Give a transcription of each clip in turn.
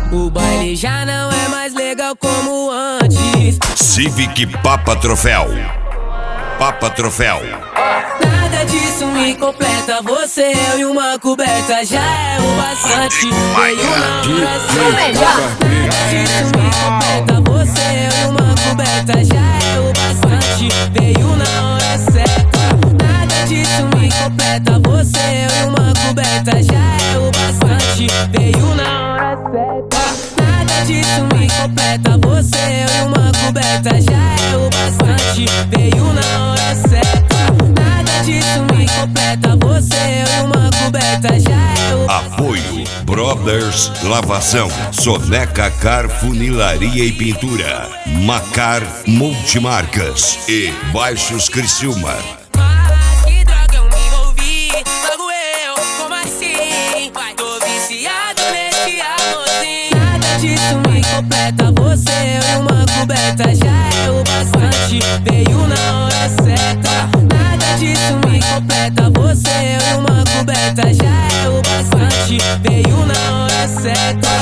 O baile já não é mais legal como antes. Civic Papa Troféu. Papa Troféu. Nada disso me completa. Você, eu e uma coberta já é o bastante. Veio na hora certa. Nada disso me completa. Você, eu e uma coberta já é o bastante. Veio na hora certa. Nada disso me completa. Você, eu e uma coberta já é o bastante. Veio na hora certa. Nada disso me completa. Você, eu e uma coberta já é o bastante. Veio na hora certa. Nada disso me completa. Você, eu e uma coberta já é o bastante. Apoio Brothers Lavação, Soneca Car Funilaria e Pintura, Macar Multimarcas e Baixos Criciúma. Que droga eu me envolvi, logo eu, como assim? Tô viciado nesse amorzinho. Nada disso me completa. Você, eu e uma coberta já é o bastante. Veio na hora certa. Nada disso me completa. Você, eu e uma coberta já é o bastante. Veio na hora certa.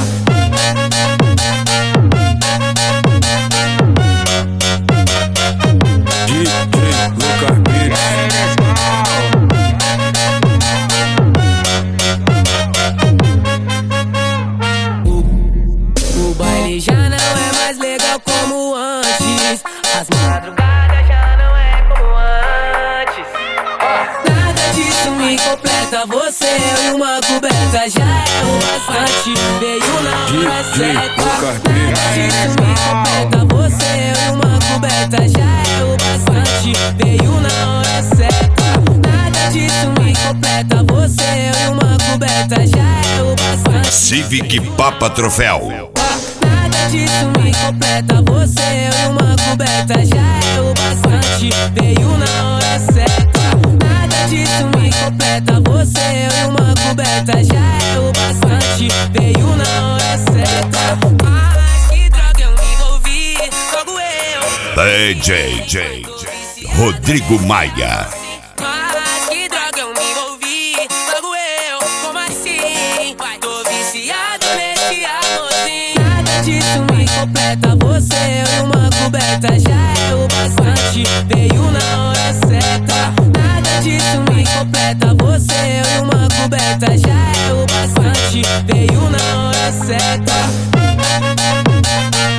O baile já não é mais legal como antes. As madrugadas já não é como antes. Nada disso me completa. Você, eu e uma coberta já é o bastante. Veio na hora certa. Nada disso me completa. Você, eu e uma coberta já é o bastante. Veio na hora certa. Nada disso me completa. Você, eu e uma coberta já é o bastante. Civic Papa Troféu. Nada disso me completa. Você, eu e uma coberta já é o bastante. Veio na hora certa. Nada disso me completa. Você, eu e uma coberta já é o bastante. Veio na hora certa. Mas que droga eu me envolvi, logo eu. DJ Rodrigo Maia. Mas que droga eu me envolvi, logo eu, como assim? Tô viciado nesse amorzinho. Nada disso me completa. Você, eu e uma coberta já é o bastante. Veio na hora certa. Nada disso me completa. Você, eu e uma coberta já é o bastante. Veio na hora certa.